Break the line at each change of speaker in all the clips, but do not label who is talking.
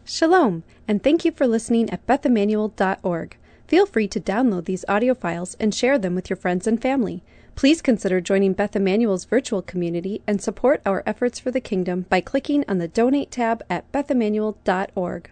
Shalom, and thank you for listening at BethEmmanuel.org. Feel free to download these audio files and share them with your friends and family. Please consider joining Beth Emmanuel's virtual community and support our efforts for the kingdom by clicking on the Donate tab at BethEmmanuel.org.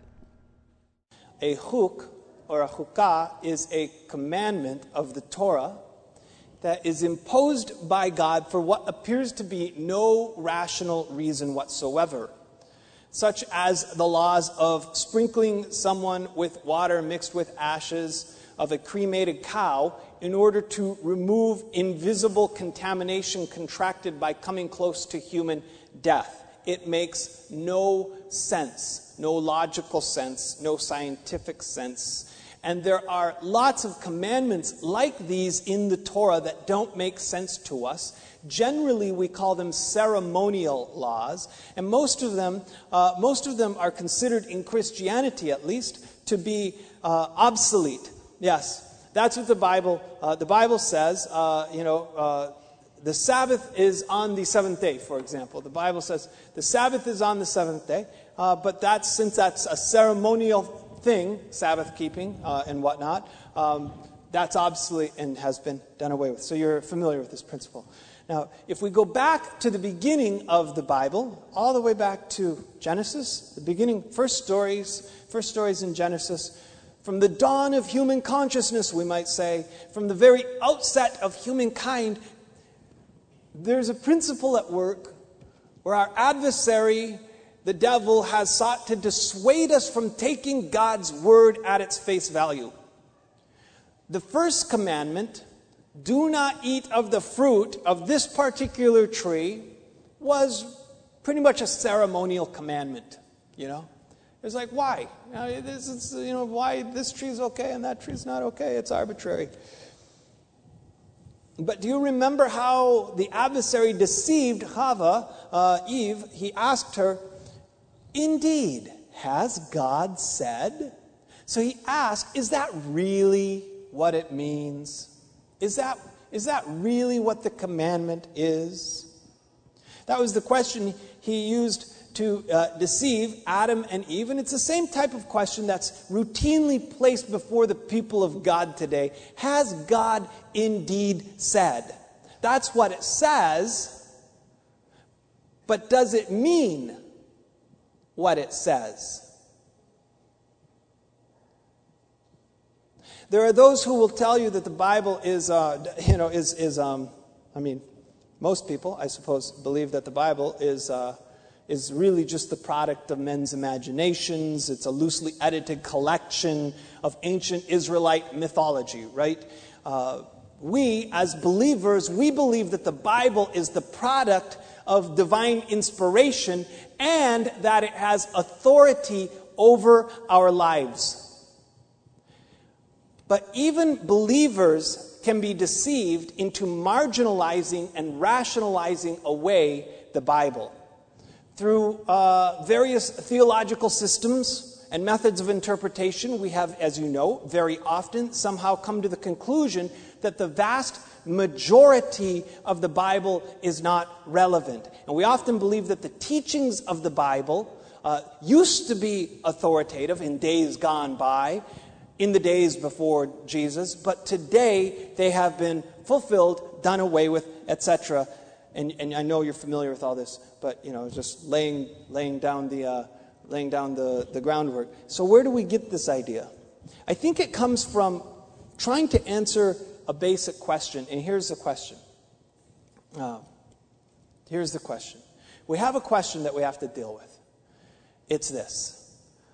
A huk, or a hukah, is a commandment of the Torah that is imposed by God for what appears to be no rational reason whatsoever, such as the laws of sprinkling someone with water mixed with ashes of a cremated cow in order to remove invisible contamination contracted by coming close to human death. It makes no sense, no logical sense, no scientific sense. And there are lots of commandments like these in the Torah that don't make sense to us. Generally, we call them ceremonial laws, and most of them are considered, in Christianity at least, to be obsolete. Yes, that's what the Bible says. The Sabbath is on the seventh day, for example. The Bible says the Sabbath is on the seventh day, but since that's a ceremonial thing, Sabbath keeping and whatnot, that's obsolete and has been done away with. So you're familiar with this principle. Now, if we go back to the beginning of the Bible, all the way back to Genesis, the beginning, first stories in Genesis, from the dawn of human consciousness, we might say, from the very outset of humankind, there's a principle at work where our adversary, the devil, has sought to dissuade us from taking God's word at its face value. The first commandment, do not eat of the fruit of this particular tree, was pretty much a ceremonial commandment, It's like, why? Why this tree is okay and that tree is not okay? It's arbitrary. But do you remember how the adversary deceived Eve? He asked her, "Indeed, has God said?" So he asked, is that really what it means? Is that really what the commandment is? That was the question he used to deceive Adam and Eve. And it's the same type of question that's routinely placed before the people of God today. Has God indeed said? That's what it says. But does it mean what it says? There are those who will tell you that the Bible most people, I suppose, believe that the Bible is really just the product of men's imaginations. It's a loosely edited collection of ancient Israelite mythology, right? We, as believers, we believe that the Bible is the product of divine inspiration and that it has authority over our lives. But even believers can be deceived into marginalizing and rationalizing away the Bible through various theological systems and methods of interpretation. We have, as you know, very often somehow come to the conclusion that the vast majority of the Bible is not relevant. And we often believe that the teachings of the Bible used to be authoritative in days gone by, in the days before Jesus, but today they have been fulfilled, done away with, etc. And I know you're familiar with all this, but just laying down the groundwork. So where do we get this idea? I think it comes from trying to answer a basic question, and here's the question. We have a question that we have to deal with. It's this: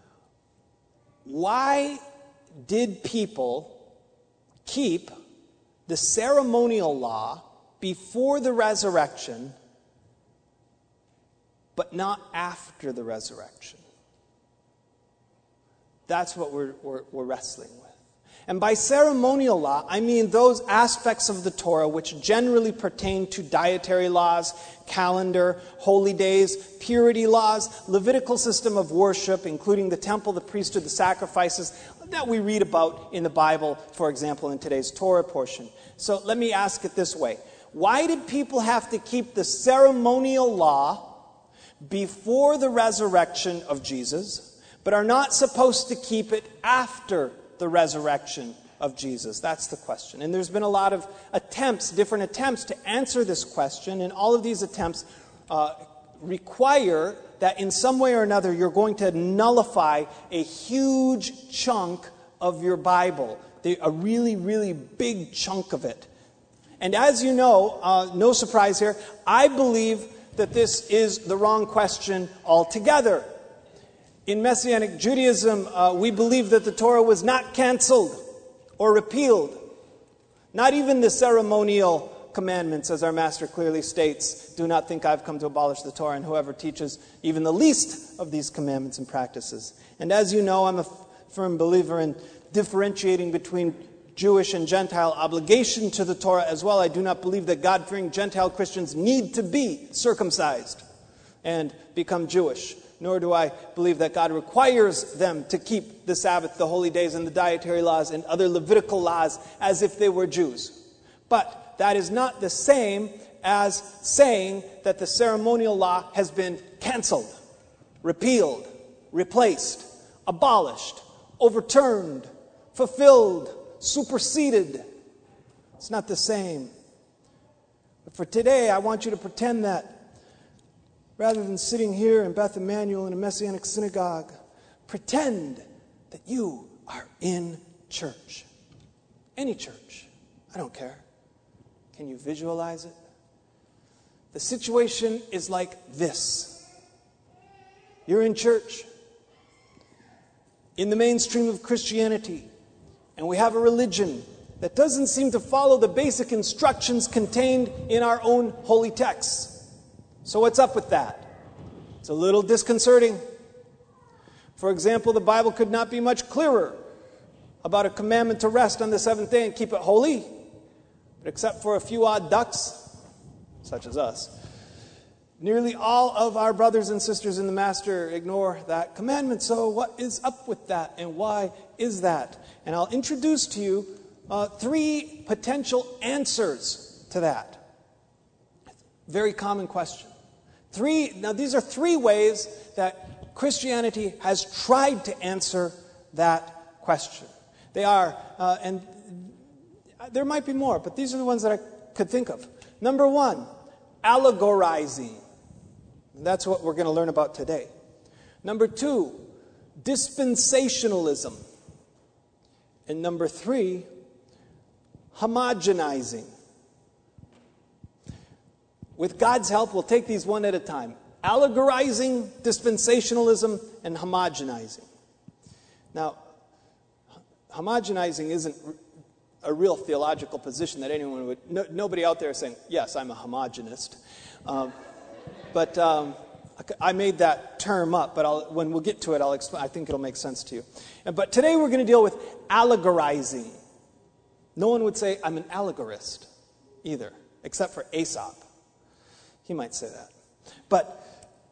why did people keep the ceremonial law before the resurrection, but not after the resurrection? That's what we're wrestling with. And by ceremonial law, I mean those aspects of the Torah which generally pertain to dietary laws, calendar, holy days, purity laws, Levitical system of worship, including the temple, the priesthood, the sacrifices that we read about in the Bible, for example, in today's Torah portion. So let me ask it this way. Why did people have to keep the ceremonial law before the resurrection of Jesus, but are not supposed to keep it after the resurrection of Jesus? That's the question. And there's been a lot of different attempts to answer this question, and all of these attempts require that in some way or another you're going to nullify a huge chunk of your Bible, a really, really big chunk of it. And as you know, no surprise here, I believe that this is the wrong question altogether. In Messianic Judaism, we believe that the Torah was not canceled or repealed. Not even the ceremonial commandments, as our Master clearly states, do not think I've come to abolish the Torah, and whoever teaches even the least of these commandments and practices. And as you know, I'm a firm believer in differentiating between Jewish and Gentile obligation to the Torah as well. I do not believe that God-fearing Gentile Christians need to be circumcised and become Jewish. Nor do I believe that God requires them to keep the Sabbath, the holy days, and the dietary laws and other Levitical laws as if they were Jews. But that is not the same as saying that the ceremonial law has been canceled, repealed, replaced, abolished, overturned, fulfilled, superseded. It's not the same. But for today, I want you to pretend that rather than sitting here in Beth Emmanuel in a Messianic synagogue, pretend that you are in church. Any church. I don't care. Can you visualize it? The situation is like this. You're in church, in the mainstream of Christianity, and we have a religion that doesn't seem to follow the basic instructions contained in our own holy texts. So what's up with that? It's a little disconcerting. For example, the Bible could not be much clearer about a commandment to rest on the seventh day and keep it holy. But except for a few odd ducks, such as us, nearly all of our brothers and sisters in the Master ignore that commandment. So what is up with that, and why is that? And I'll introduce to you 3 potential answers to that. Very common question. Now these are 3 ways that Christianity has tried to answer that question. They are, and there might be more, but these are the ones that I could think of. Number 1, allegorizing. That's what we're going to learn about today. Number 2, dispensationalism. And number 3, homogenizing. With God's help, we'll take these one at a time. Allegorizing, dispensationalism, and homogenizing. Now, homogenizing isn't a real theological position that anyone would... nobody out there is saying, yes, I'm a homogenist. But I made that term up, but when we'll get to it, I'll explain. I think it'll make sense to you. But today we're going to deal with allegorizing. No one would say, I'm an allegorist, either, except for Aesop. He might say that. But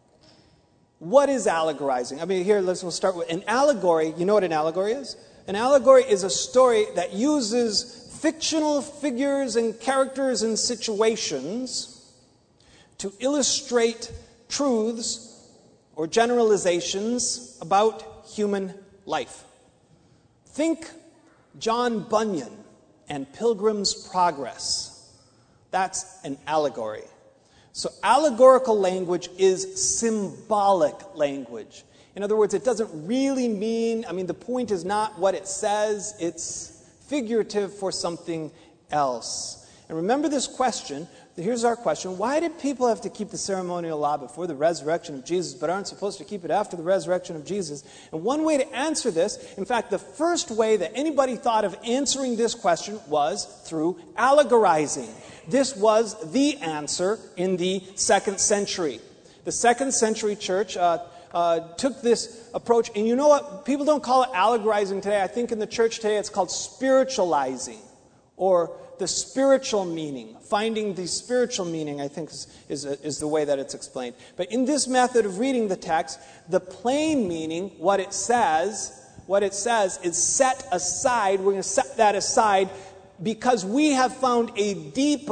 what is allegorizing? I mean, here, we'll start with an allegory. You know what an allegory is? An allegory is a story that uses fictional figures and characters and situations to illustrate truths or generalizations about human life. Think John Bunyan and Pilgrim's Progress. That's an allegory. So allegorical language is symbolic language. In other words, it doesn't really mean, the point is not what it says, it's figurative for something else. And remember this question, here's our question, why did people have to keep the ceremonial law before the resurrection of Jesus, but aren't supposed to keep it after the resurrection of Jesus? And one way to answer this, in fact, the first way that anybody thought of answering this question was through allegorizing. This was the answer in the 2nd century. The 2nd century church took this approach, and you know what? People don't call it allegorizing today. I think in the church today it's called spiritualizing, or the spiritual meaning. Finding the spiritual meaning, I think, is the way that it's explained. But in this method of reading the text, the plain meaning, what it says is set aside. We're going to set that aside because we have found a deeper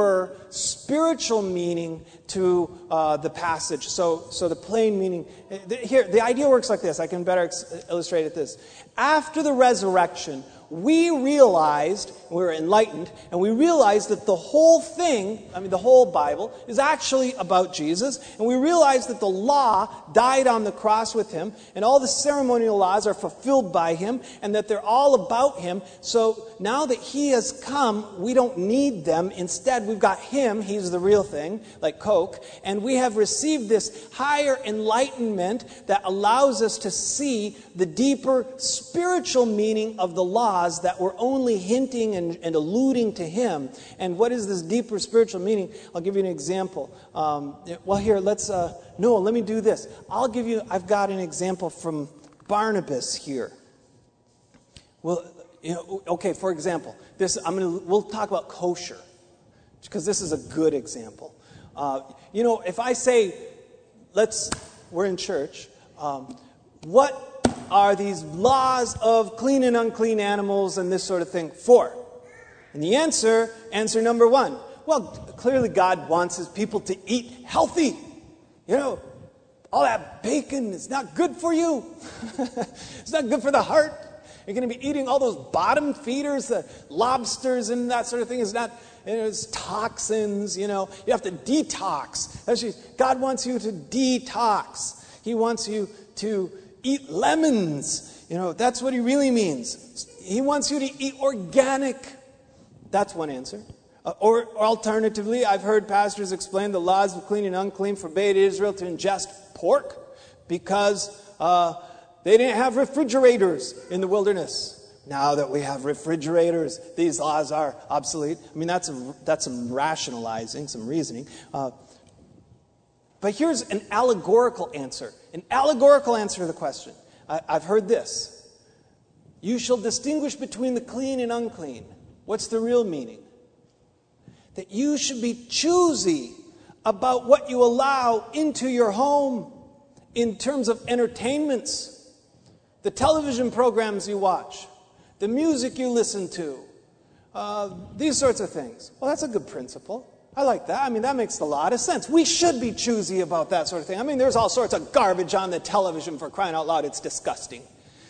spiritual meaning to the passage. So the plain meaning, here, the idea works like this. I can better illustrate it this. After the resurrection, we realized, we were enlightened, and we realized that the whole thing, the whole Bible, is actually about Jesus. And we realized that the law died on the cross with him, and all the ceremonial laws are fulfilled by him, and that they're all about him. So now that he has come, we don't need them. Instead, we've got him. He's the real thing, like Coke. And we have received this higher enlightenment that allows us to see the deeper spiritual meaning of the laws that were only hinting and alluding to him. And what is this deeper spiritual meaning? I'll give you an example. Here, let me do this. I've got an example from Barnabas here. Well, okay, for example, we'll talk about kosher, because this is a good example. If I say, we're in church, what are these laws of clean and unclean animals and this sort of thing for? And the answer number one, well, clearly God wants his people to eat healthy. All that bacon is not good for you. It's not good for the heart. You're going to be eating all those bottom feeders, the lobsters and that sort of thing. It's toxins, You have to detox. Actually, God wants you to detox. He wants you to eat lemons. That's what he really means. He wants you to eat organic. That's one answer. Or alternatively, I've heard pastors explain the laws of clean and unclean forbade Israel to ingest pork because they didn't have refrigerators in the wilderness. Now that we have refrigerators, these laws are obsolete. That's some rationalizing, some reasoning. But here's an allegorical answer. An allegorical answer to the question. I've heard this. You shall distinguish between the clean and unclean. What's the real meaning? That you should be choosy about what you allow into your home in terms of entertainments, the television programs you watch, the music you listen to, these sorts of things. Well, that's a good principle. I like that. That makes a lot of sense. We should be choosy about that sort of thing. There's all sorts of garbage on the television, for crying out loud. It's disgusting.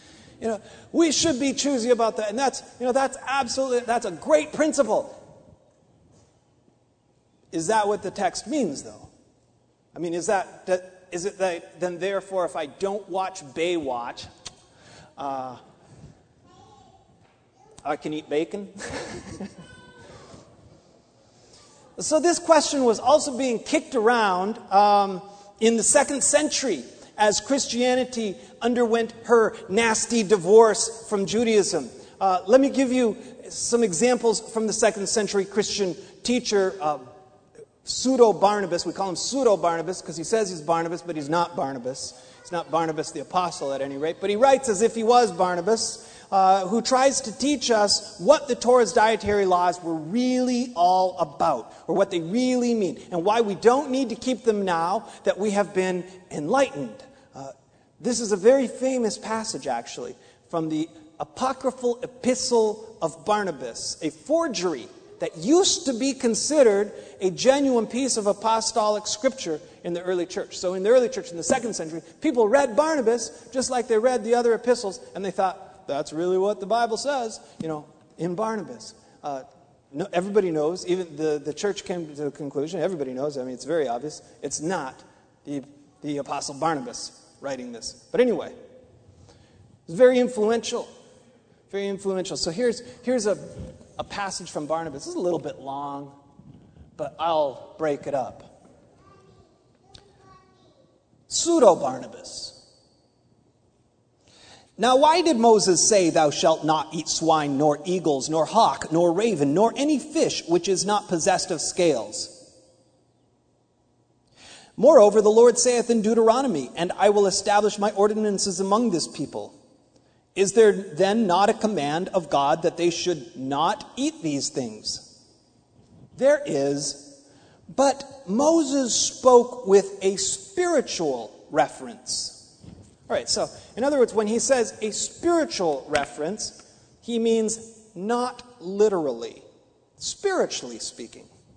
We should be choosy about that. And that's a great principle. Is that what the text means, though? Is it that then therefore if I don't watch Baywatch, I can eat bacon? So this question was also being kicked around in the 2nd century as Christianity underwent her nasty divorce from Judaism. Let me give you some examples from the 2nd century Christian teacher, Pseudo-Barnabas. We call him Pseudo-Barnabas because he says he's Barnabas, but he's not Barnabas. He's not Barnabas the apostle at any rate, but he writes as if he was Barnabas. Who tries to teach us what the Torah's dietary laws were really all about, or what they really mean, and why we don't need to keep them now that we have been enlightened. This is a very famous passage, actually, from the apocryphal epistle of Barnabas, a forgery that used to be considered a genuine piece of apostolic scripture in the early church. So in the early church, in the 2nd century, people read Barnabas just like they read the other epistles, and they thought, that's really what the Bible says, in Barnabas. Everybody knows, even the church came to the conclusion, everybody knows, it's very obvious, it's not the Apostle Barnabas writing this. But anyway, it's very influential. Very influential. So here's a passage from Barnabas. This is a little bit long, but I'll break it up. Pseudo-Barnabas. Now, why did Moses say, "Thou shalt not eat swine, nor eagles, nor hawk, nor raven, nor any fish which is not possessed of scales"? Moreover, the Lord saith in Deuteronomy, "And I will establish my ordinances among this people." Is there then not a command of God that they should not eat these things? There is, but Moses spoke with a spiritual reference. All right, so in other words, when he says a spiritual reference, he means not literally, spiritually speaking.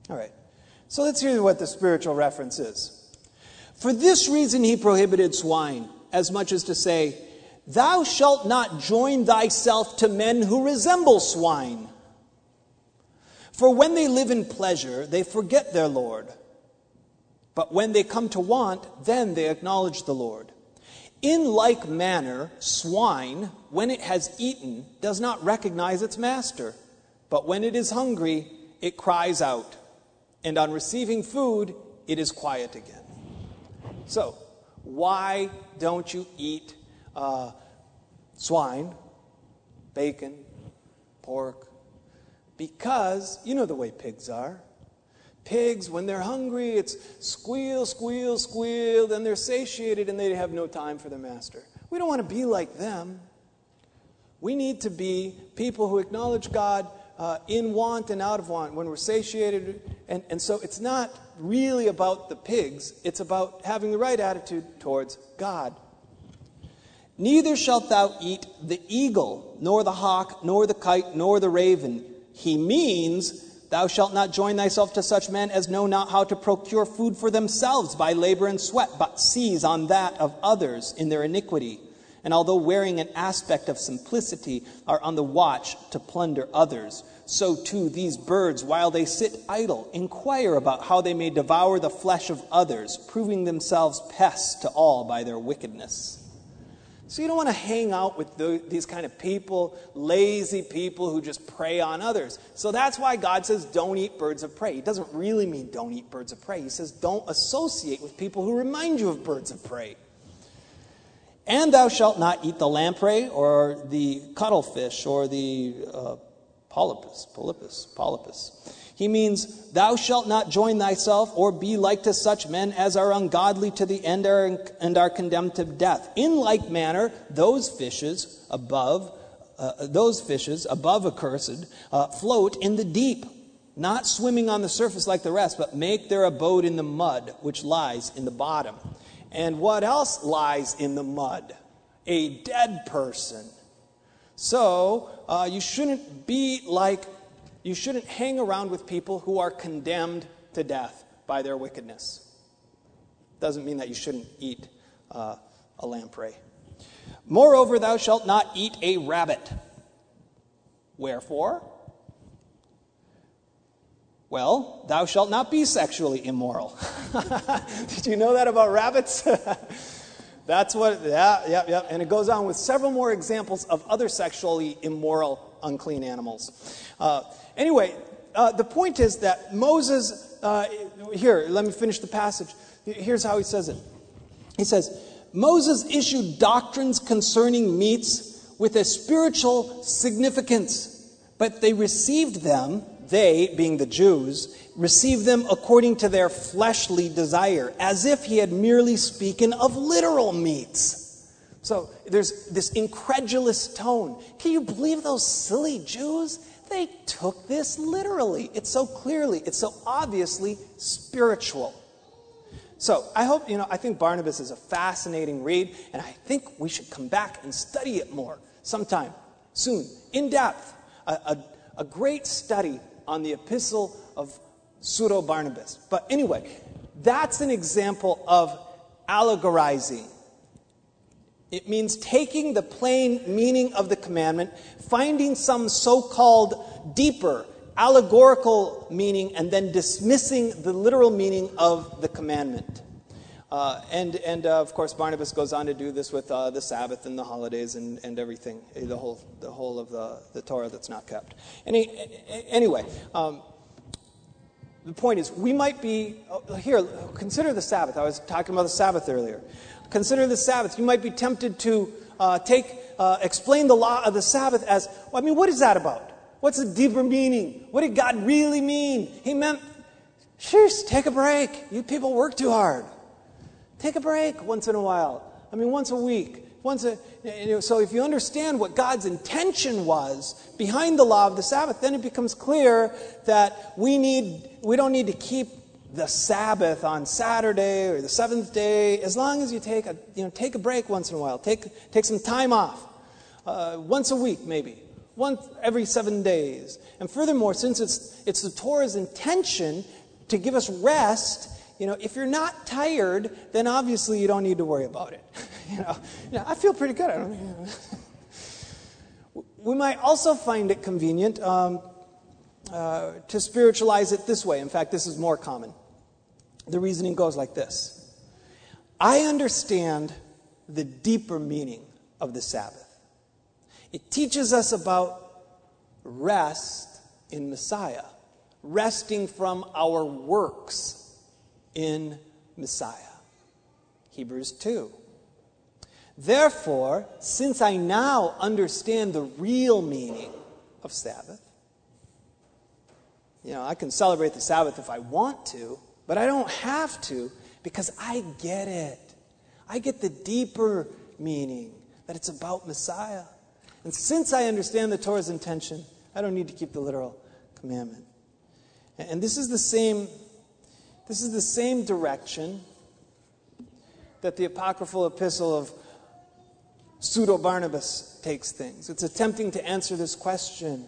All right. So let's hear what the spiritual reference is. For this reason he prohibited swine, as much as to say, thou shalt not join thyself to men who resemble swine. For when they live in pleasure, they forget their Lord. But when they come to want, then they acknowledge the Lord. In like manner, swine, when it has eaten, does not recognize its master. But when it is hungry, it cries out. And on receiving food, it is quiet again. So, why don't you eat swine, bacon, pork? Because you know the way pigs are. Pigs, when they're hungry, it's squeal, squeal, squeal, then they're satiated and they have no time for their master. We don't want to be like them. We need to be people who acknowledge God in want and out of want, when we're satiated. And so it's not really about the pigs. It's about having the right attitude towards God. Neither shalt thou eat the eagle, nor the hawk, nor the kite, nor the raven. He means, thou shalt not join thyself to such men as know not how to procure food for themselves by labor and sweat, but seize on that of others in their iniquity. And although wearing an aspect of simplicity, are on the watch to plunder others. So too these birds, while they sit idle, inquire about how they may devour the flesh of others, proving themselves pests to all by their wickedness. So you don't want to hang out with these kind of people, lazy people who just prey on others. So that's why God says don't eat birds of prey. He doesn't really mean don't eat birds of prey. He says don't associate with people who remind you of birds of prey. And thou shalt not eat the lamprey or the cuttlefish or the polypus. He means, thou shalt not join thyself or be like to such men as are ungodly to the end and are condemned to death. In like manner, those fishes above accursed float in the deep, not swimming on the surface like the rest, but make their abode in the mud, which lies in the bottom. And what else lies in the mud? A dead person. So you shouldn't hang around with people who are condemned to death by their wickedness. Doesn't mean that you shouldn't eat a lamprey. Moreover, thou shalt not eat a rabbit. Wherefore? Well, thou shalt not be sexually immoral. Did you know that about rabbits? That's what, yeah. And it goes on with several more examples of other sexually immoral, unclean animals. Anyway, the point is that Moses, here, let me finish the passage. Here's how he says it. He says, Moses issued doctrines concerning meats with a spiritual significance, but they received them, they, being the Jews, received them according to their fleshly desire, as if he had merely spoken of literal meats. So there's this incredulous tone. Can you believe those silly Jews? They took this literally. It's so obviously spiritual. So I think Barnabas is a fascinating read, and I think we should come back and study it more sometime soon, in depth. A great study on the epistle of Pseudo-Barnabas. But anyway, that's an example of allegorizing. It means taking the plain meaning of the commandment, finding some so-called deeper, allegorical meaning, and then dismissing the literal meaning of the commandment. And of course, Barnabas goes on to do this with the Sabbath and the holidays and everything, the whole of the Torah that's not kept. Anyway, the point is, we might be, here, consider the Sabbath. I was talking about the Sabbath earlier. Consider the Sabbath. You might be tempted to explain the law of the Sabbath as, what is that about? What's the deeper meaning? What did God really mean? He meant, take a break. You people work too hard. Take a break once in a while. Once a week. So if you understand what God's intention was behind the law of the Sabbath, then it becomes clear that we don't need to keep the Sabbath on Saturday or the seventh day, as long as you take a break once in a while. Take some time off. Once a week, maybe. Once every 7 days. And furthermore, since it's the Torah's intention to give us rest. If you're not tired, then obviously you don't need to worry about it. I feel pretty good. We might also find it convenient to spiritualize it this way. In fact, this is more common. The reasoning goes like this. I understand the deeper meaning of the Sabbath. It teaches us about rest in Messiah, resting from our works in Messiah. Hebrews 2. Therefore, since I now understand the real meaning of Sabbath, I can celebrate the Sabbath if I want to, but I don't have to because I get it. I get the deeper meaning that it's about Messiah. And since I understand the Torah's intention, I don't need to keep the literal commandment. And this is the same direction that the apocryphal epistle of Pseudo-Barnabas takes things. It's attempting to answer this question,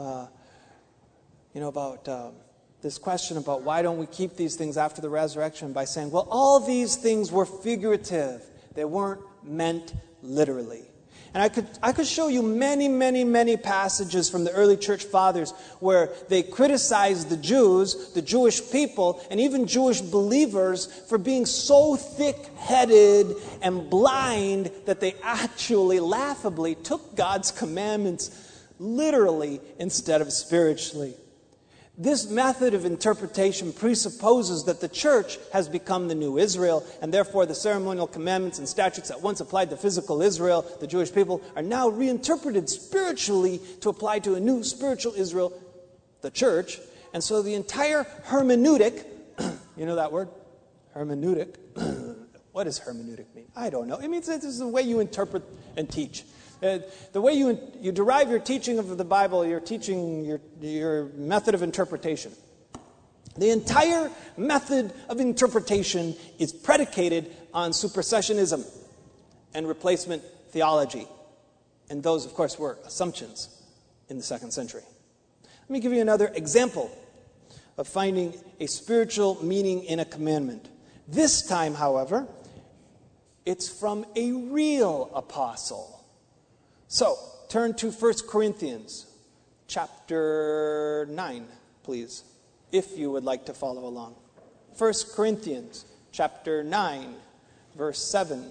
about this question about why don't we keep these things after the resurrection by saying, well, all these things were figurative. They weren't meant literally. And I could show you many, many, many passages from the early church fathers where they criticized the Jews, the Jewish people, and even Jewish believers for being so thick-headed and blind that they actually laughably took God's commandments literally instead of spiritually. This method of interpretation presupposes that the church has become the new Israel, and therefore the ceremonial commandments and statutes that once applied to physical Israel, the Jewish people, are now reinterpreted spiritually to apply to a new spiritual Israel, the church. And so the entire hermeneutic, you know that word? Hermeneutic. What does hermeneutic mean? I don't know. It means this is the way you interpret and teach. The way you derive your teaching of the Bible, your teaching, your method of interpretation. The entire method of interpretation is predicated on supersessionism and replacement theology. And those, of course, were assumptions in the 2nd century. Let me give you another example of finding a spiritual meaning in a commandment. This time, however, it's from a real apostle. So, turn to 1 Corinthians chapter 9, please, if you would like to follow along. 1 Corinthians chapter 9, verse 7.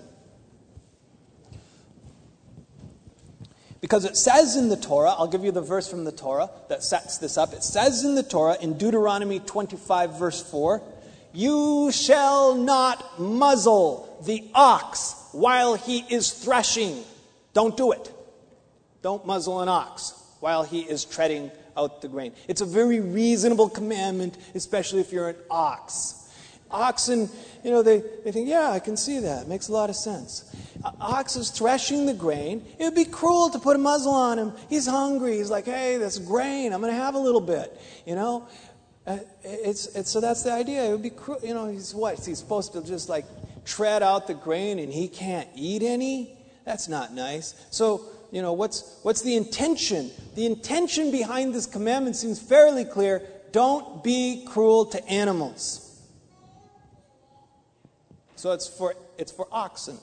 Because it says in the Torah, I'll give you the verse from the Torah that sets this up. It says in the Torah, in Deuteronomy 25, verse 4, "You shall not muzzle the ox while he is threshing." Don't do it. Don't muzzle an ox while he is treading out the grain. It's a very reasonable commandment, especially if you're an ox. Oxen, they think, yeah, I can see that. It makes a lot of sense. Ox is threshing the grain. It would be cruel to put a muzzle on him. He's hungry. He's like, hey, that's grain. I'm going to have a little bit, So that's the idea. It would be cruel. He's what? He's supposed to just tread out the grain and he can't eat any? That's not nice. So, what's the intention? The intention behind this commandment seems fairly clear. Don't be cruel to animals. So it's for oxen,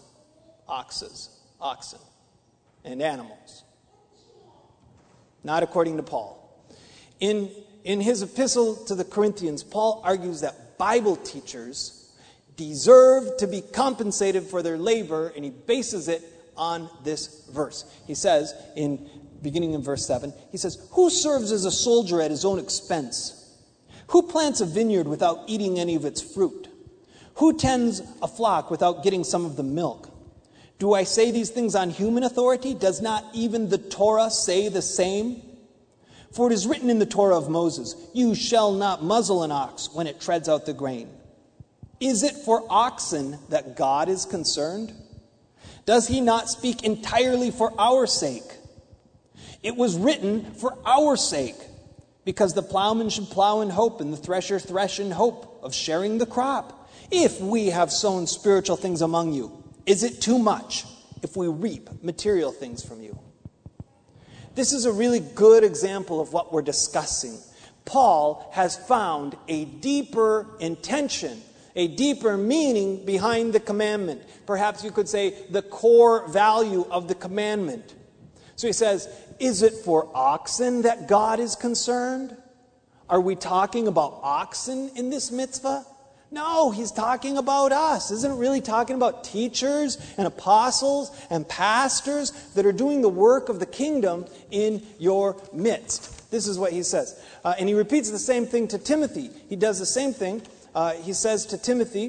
and animals. Not according to Paul. In his epistle to the Corinthians, Paul argues that Bible teachers deserve to be compensated for their labor, and he bases it on this verse. He says, beginning in verse 7, he says, "Who serves as a soldier at his own expense? Who plants a vineyard without eating any of its fruit? Who tends a flock without getting some of the milk? Do I say these things on human authority? Does not even the Torah say the same? For it is written in the Torah of Moses, 'You shall not muzzle an ox when it treads out the grain.' Is it for oxen that God is concerned? Does he not speak entirely for our sake? It was written for our sake, because the plowman should plow in hope and the thresher thresh in hope of sharing the crop. If we have sown spiritual things among you, is it too much if we reap material things from you?" This is a really good example of what we're discussing. Paul has found a deeper intention, a deeper meaning behind the commandment. Perhaps you could say the core value of the commandment. So he says, is it for oxen that God is concerned? Are we talking about oxen in this mitzvah? No, he's talking about us. Isn't it really talking about teachers and apostles and pastors that are doing the work of the kingdom in your midst? This is what he says. And he repeats the same thing to Timothy. He does the same thing. He says to Timothy,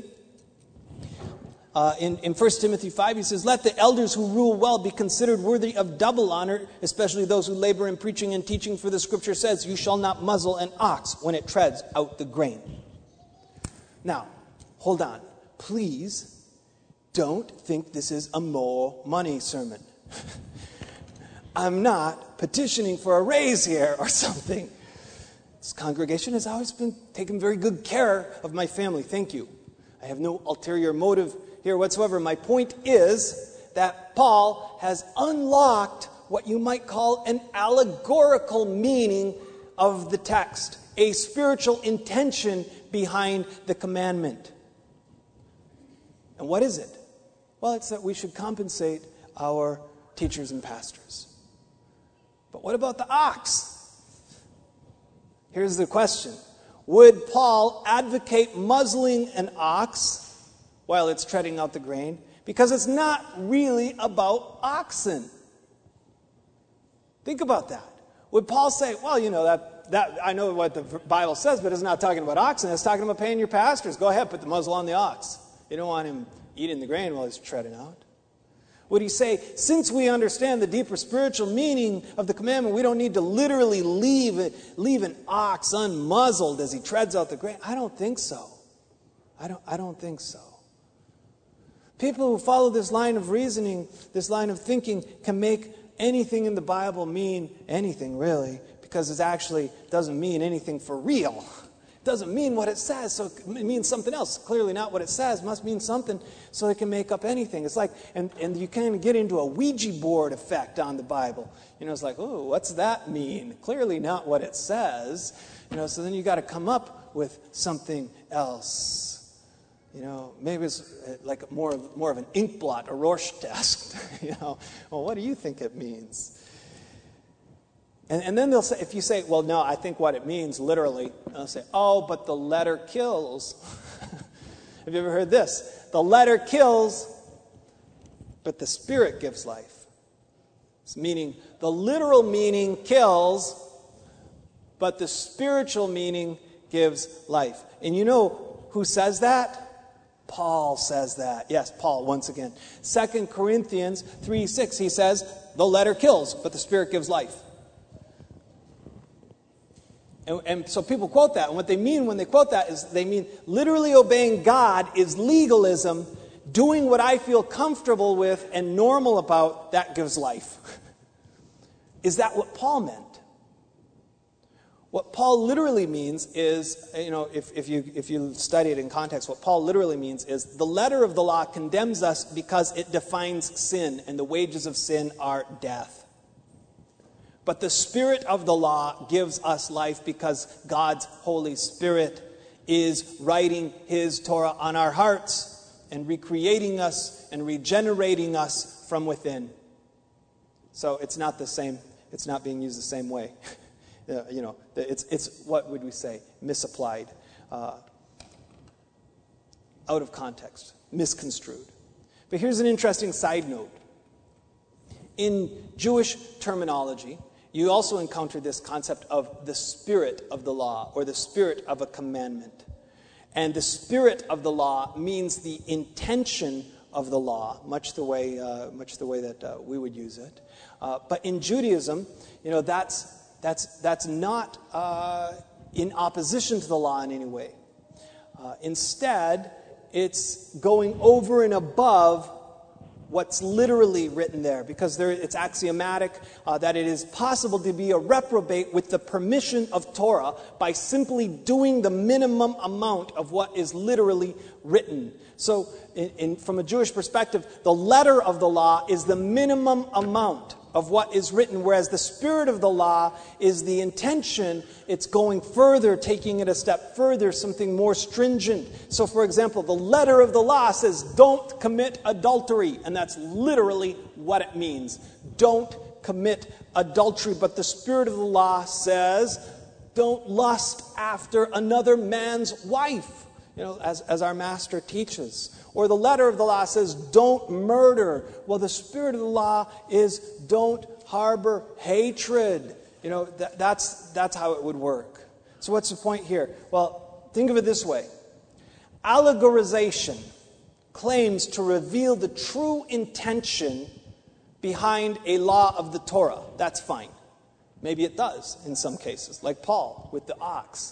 in 1 Timothy 5, he says, let the elders who rule well be considered worthy of double honor, especially those who labor in preaching and teaching, for the scripture says, you shall not muzzle an ox when it treads out the grain. Now, hold on. Please don't think this is a more money sermon. I'm not petitioning for a raise here or something. This congregation has always been taking very good care of my family. Thank you. I have no ulterior motive here whatsoever. My point is that Paul has unlocked what you might call an allegorical meaning of the text, a spiritual intention behind the commandment. And what is it? Well, it's that we should compensate our teachers and pastors. But what about the ox? Here's the question. Would Paul advocate muzzling an ox while it's treading out the grain? Because it's not really about oxen. Think about that. Would Paul say, well, you know, that I know what the Bible says, but it's not talking about oxen. It's talking about paying your pastors. Go ahead, put the muzzle on the ox. You don't want him eating the grain while he's treading out. Would he say, since we understand the deeper spiritual meaning of the commandment, we don't need to literally leave an ox unmuzzled as he treads out the grain? I don't think so. I don't think so. People who follow this line of reasoning, this line of thinking, can make anything in the Bible mean anything, really, because it actually doesn't mean anything for real. It doesn't mean what it says, so it means something else. Clearly not what it says. It must mean something, so it can make up anything. It's like, and you kind of get into a Ouija board effect on the Bible. You know, it's like, oh, what's that mean? Clearly not what it says. You know, so then you got to come up with something else. You know, maybe it's like more of an ink blot, a Rorschach test. You know, well, what do you think it means? And then they'll say, if you say, well, no, I think what it means literally, they'll say, oh, but the letter kills. Have you ever heard this? The letter kills, but the Spirit gives life. It's meaning, the literal meaning kills, but the spiritual meaning gives life. And you know who says that? Paul says that. Yes, Paul, once again. 2 Corinthians 3:6, he says, the letter kills, but the Spirit gives life. And so people quote that. And what they mean when they quote that is they mean literally obeying God is legalism. Doing what I feel comfortable with and normal about, that gives life. Is that what Paul meant? What Paul literally means is, you know, if you study it in context, what Paul literally means is the letter of the law condemns us because it defines sin, and the wages of sin are death. But the Spirit of the law gives us life because God's Holy Spirit is writing His Torah on our hearts and recreating us and regenerating us from within. So it's not the same. It's not being used the same way. You know, it's what would we say? Misapplied, out of context, misconstrued. But here's an interesting side note. In Jewish terminology, you also encounter this concept of the spirit of the law or the spirit of a commandment. And the spirit of the law means the intention of the law, much the way that we would use it. But in Judaism, you know, that's not in opposition to the law in any way. Instead, it's going over and above what's literally written there, because it's axiomatic that it is possible to be a reprobate with the permission of Torah by simply doing the minimum amount of what is literally written. So from a Jewish perspective, the letter of the law is the minimum amount of what is written, whereas the spirit of the law is the intention. It's going further, taking it a step further, something more stringent. So, for example, the letter of the law says, don't commit adultery. And that's literally what it means. Don't commit adultery. But the spirit of the law says, don't lust after another man's wife, as our master teaches. Or the letter of the law says, don't murder. Well, the spirit of the law is, don't harbor hatred. That's how it would work. So what's the point here? Well, think of it this way. Allegorization claims to reveal the true intention behind a law of the Torah. That's fine. Maybe it does in some cases, like Paul with the ox.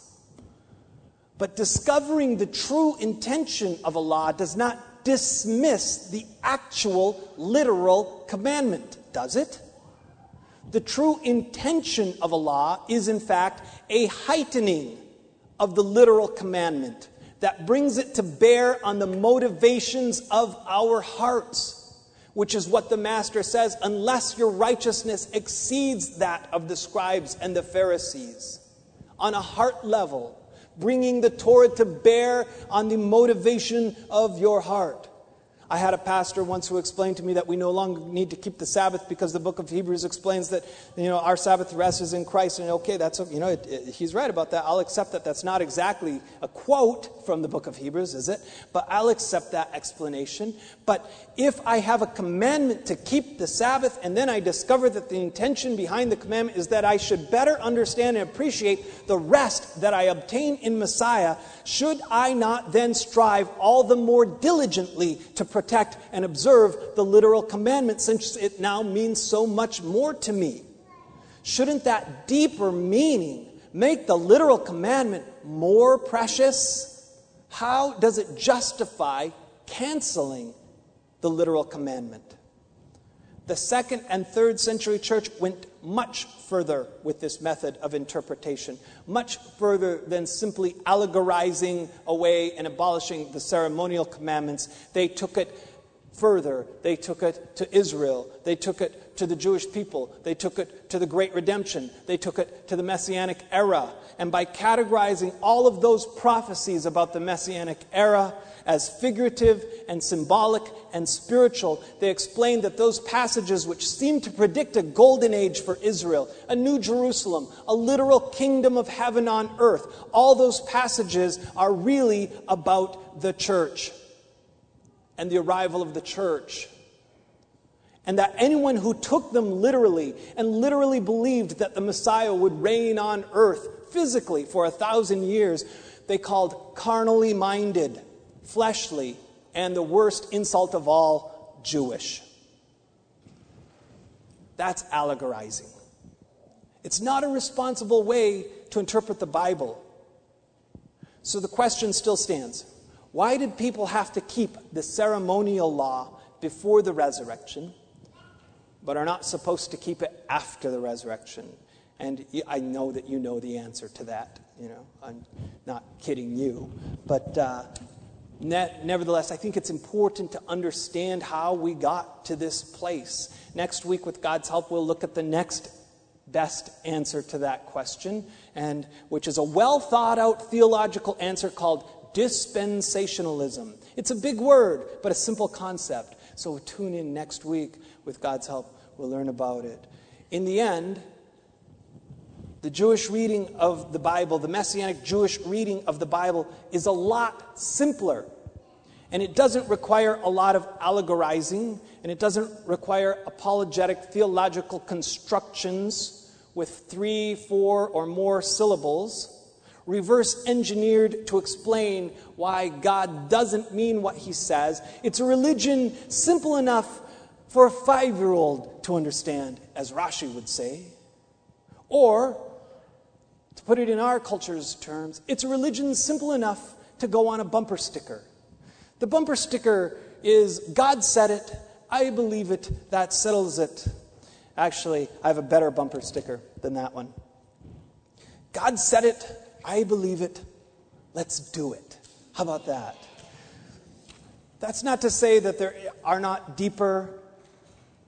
But discovering the true intention of a law does not dismiss the actual literal commandment, does it? The true intention of a law is, in fact, a heightening of the literal commandment that brings it to bear on the motivations of our hearts, which is what the Master says, unless your righteousness exceeds that of the scribes and the Pharisees. On a heart level, bringing the Torah to bear on the motivation of your heart. I had a pastor once who explained to me that we no longer need to keep the Sabbath because the book of Hebrews explains that, our Sabbath rest is in Christ. And okay, that's, he's right about that. I'll accept that. That's not exactly a quote from the book of Hebrews, is it? But I'll accept that explanation. But if I have a commandment to keep the Sabbath, and then I discover that the intention behind the commandment is that I should better understand and appreciate the rest that I obtain in Messiah, should I not then strive all the more diligently to protect and observe the literal commandment, since it now means so much more to me? Shouldn't that deeper meaning make the literal commandment more precious? How does it justify canceling the literal commandment? The 2nd and 3rd century church went much further with this method of interpretation, much further than simply allegorizing away and abolishing the ceremonial commandments. They took it further. They took it to Israel. They took it to the Jewish people. They took it to the Great Redemption. They took it to the Messianic era. And by categorizing all of those prophecies about the Messianic era as figurative and symbolic and spiritual, they explained that those passages which seem to predict a golden age for Israel, a new Jerusalem, a literal kingdom of heaven on earth, all those passages are really about the church and the arrival of the church. And that anyone who took them literally and literally believed that the Messiah would reign on earth physically for 1,000 years, they called carnally minded, fleshly, and the worst insult of all, Jewish. That's allegorizing. It's not a responsible way to interpret the Bible. So the question still stands. Why did people have to keep the ceremonial law before the resurrection, but are not supposed to keep it after the resurrection? And I know that you know the answer to that. I'm not kidding you. But nevertheless, I think it's important to understand how we got to this place. Next week, with God's help, we'll look at the next best answer to that question, and which is a well-thought-out theological answer called dispensationalism. It's a big word, but a simple concept. So tune in next week. With God's help, we'll learn about it. In the end, the Jewish reading of the Bible, the Messianic Jewish reading of the Bible, is a lot simpler. And it doesn't require a lot of allegorizing, and it doesn't require apologetic theological constructions with 3, 4, or more syllables, reverse engineered to explain why God doesn't mean what he says. It's a religion simple enough for a 5-year-old to understand, as Rashi would say. Or, to put it in our culture's terms, it's a religion simple enough to go on a bumper sticker. The bumper sticker is, God said it, I believe it, that settles it. Actually, I have a better bumper sticker than that one. God said it, I believe it, let's do it. How about that? That's not to say that there are not deeper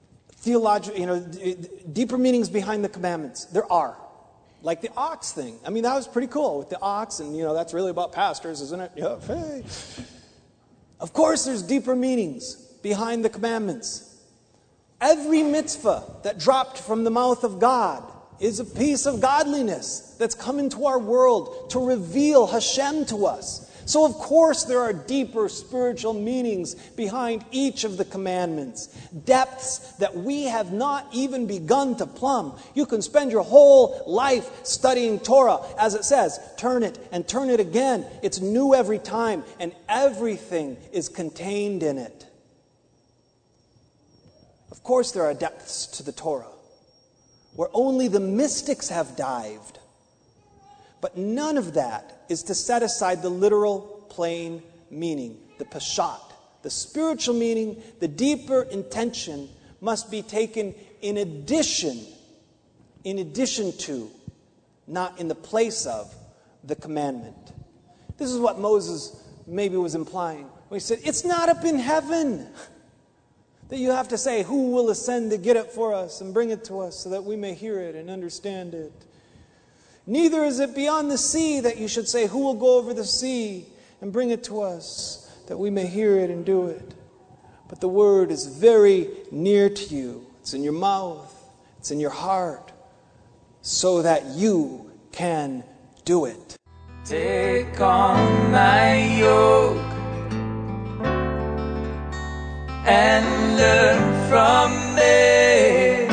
theological, deeper meanings behind the commandments? There are. Like the ox thing. I mean, that was pretty cool with the ox, and that's really about pastors, isn't it? Yeah, hey. Of course, there's deeper meanings behind the commandments. Every mitzvah that dropped from the mouth of God is a piece of godliness that's come into our world to reveal Hashem to us. So of course there are deeper spiritual meanings behind each of the commandments. Depths that we have not even begun to plumb. You can spend your whole life studying Torah. As it says, turn it and turn it again. It's new every time, and everything is contained in it. Of course there are depths to the Torah where only the mystics have dived. But none of that is to set aside the literal, plain meaning, the pashat. The spiritual meaning, the deeper intention must be taken in addition to, not in the place of, the commandment. This is what Moses maybe was implying when he said, it's not up in heaven that you have to say, who will ascend to get it for us and bring it to us so that we may hear it and understand it. Neither is it beyond the sea that you should say, who will go over the sea and bring it to us that we may hear it and do it. But the word is very near to you. It's in your mouth. It's in your heart. So that you can do it.
Take on my yoke and learn from me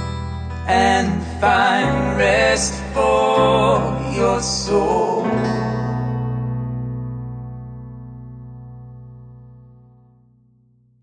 and find rest for your soul.